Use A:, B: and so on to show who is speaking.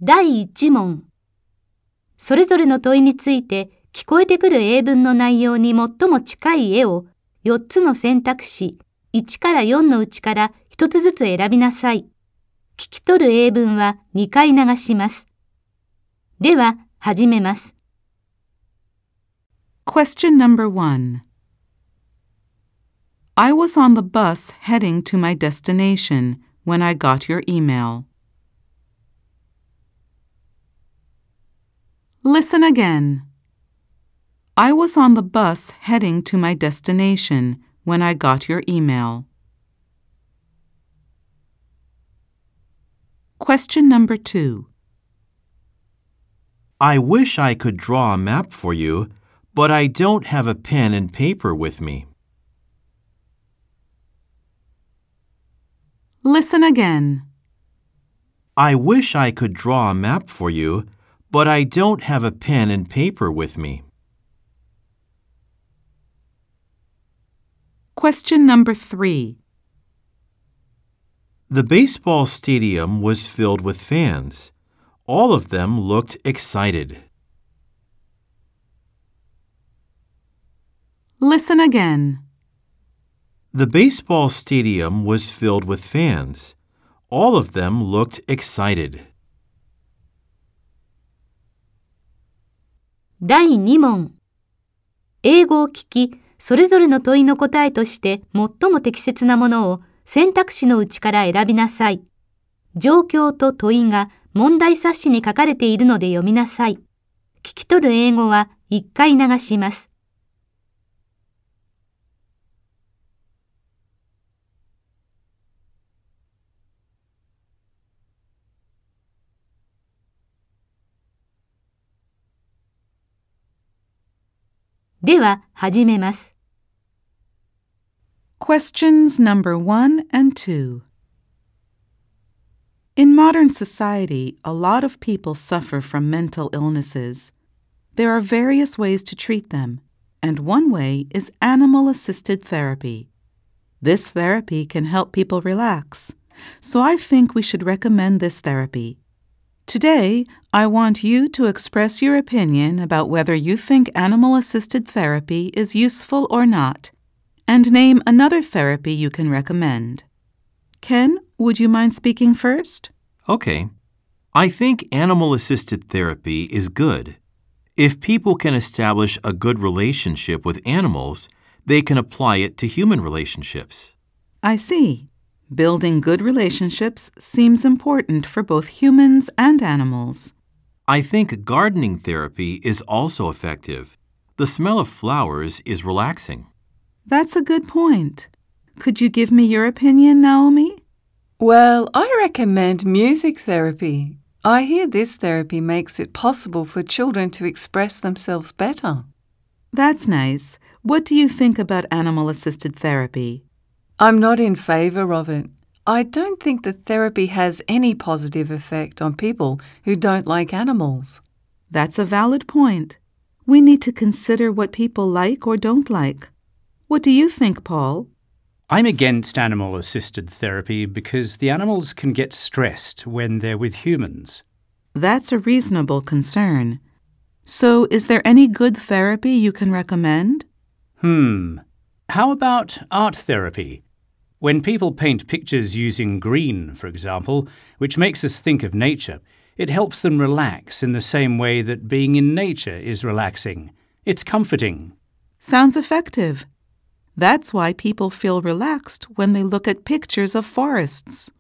A: 第1問。それぞれの問いについて聞こえてくる英文の内容に最も近い絵を4つの選択肢1から4のうちから1つずつ選びなさい。聞き取る英文は2回流します。では、始めます。
B: Question number 1. I was on the bus heading to my destination when I got your email. Listen again. I was on the bus heading to my destination when I got your email. Question number 2.
C: I wish I could draw a map for you, but I don't have a pen and paper with me.
B: Listen again.
C: I wish I could draw a map for you, but I don't have a pen and paper with me.
B: Question number 3.
C: The baseball stadium was filled with fans. All of them looked excited.
B: Listen again.
C: The baseball stadium was filled with fans. All of them looked excited.
A: 第2問。英語を聞き、それぞれの問いの答えとして最も適切なものを選択肢のうちから選びなさい。状況と問いが問題冊子に書かれているので読みなさい。聞き取る英語は1回流します。では、始めます。
B: Questions number 1 and 2. In modern society, a lot of people suffer from mental illnesses. There are various ways to treat them, and one way is animal-assisted therapy. This therapy can help people relax, so I think we should recommend this therapy. Today, I want you to express your opinion about whether you think animal-assisted therapy is useful or not, and name another therapy you can recommend. Ken, would you mind speaking first?
C: Okay. I think animal-assisted therapy is good. If people can establish a good relationship with animals, they can apply it to human relationships.
B: I see. Building good relationships seems important for both humans and animals.
C: I think gardening therapy is also effective. The smell of flowers is relaxing.
B: That's a good point. Could you give me your opinion, Naomi?
D: Well, I recommend music therapy. I hear this therapy makes it possible for children to express themselves better.
B: That's nice. What do you think about animal-assisted therapy?
D: I'm not in favour of it. I don't think the therapy has any positive effect on people who don't like animals.
B: That's a valid point. We need to consider what people like or don't like. What do you think, Paul?
E: I'm against animal-assisted therapy because the animals can get stressed when they're with humans.
B: That's a reasonable concern. So, is there any good therapy you can recommend?
E: How about art therapy? When people paint pictures using green, for example, which makes us think of nature, it helps them relax in the same way that being in nature is relaxing. It's comforting.
B: Sounds effective. That's why people feel relaxed when they look at pictures of forests.